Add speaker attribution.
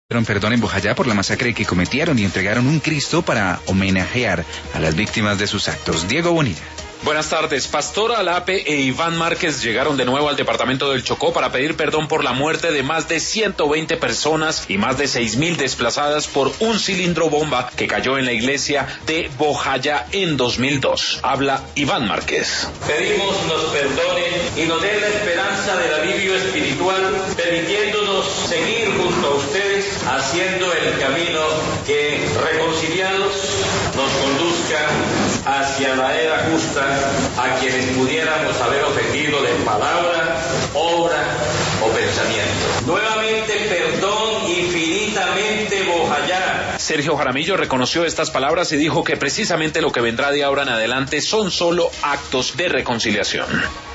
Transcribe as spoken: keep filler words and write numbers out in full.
Speaker 1: Pidieron perdón en Bojayá por la masacre que cometieron y entregaron un Cristo para homenajear a las víctimas de sus actos. Diego Bonilla.
Speaker 2: Buenas tardes. Pastor Alape e Iván Márquez llegaron de nuevo al departamento del Chocó para pedir perdón por la muerte de más de ciento veinte personas y más de seis mil desplazadas por un cilindro bomba que cayó en la iglesia de Bojayá en dos mil dos. Habla Iván Márquez.
Speaker 3: Pedimos nos perdonen y nos den la esperanza del alivio espiritual, permitiéndonos seguir junto a ustedes haciendo el camino que, reconciliados, nos conduzca hacia la era justa a quienes pudiéramos haber ofendido de palabra, obra o pensamiento. Nuevamente perdón infinitamente Bojayá.
Speaker 2: Sergio Jaramillo reconoció estas palabras y dijo que precisamente lo que vendrá de ahora en adelante son solo actos de reconciliación.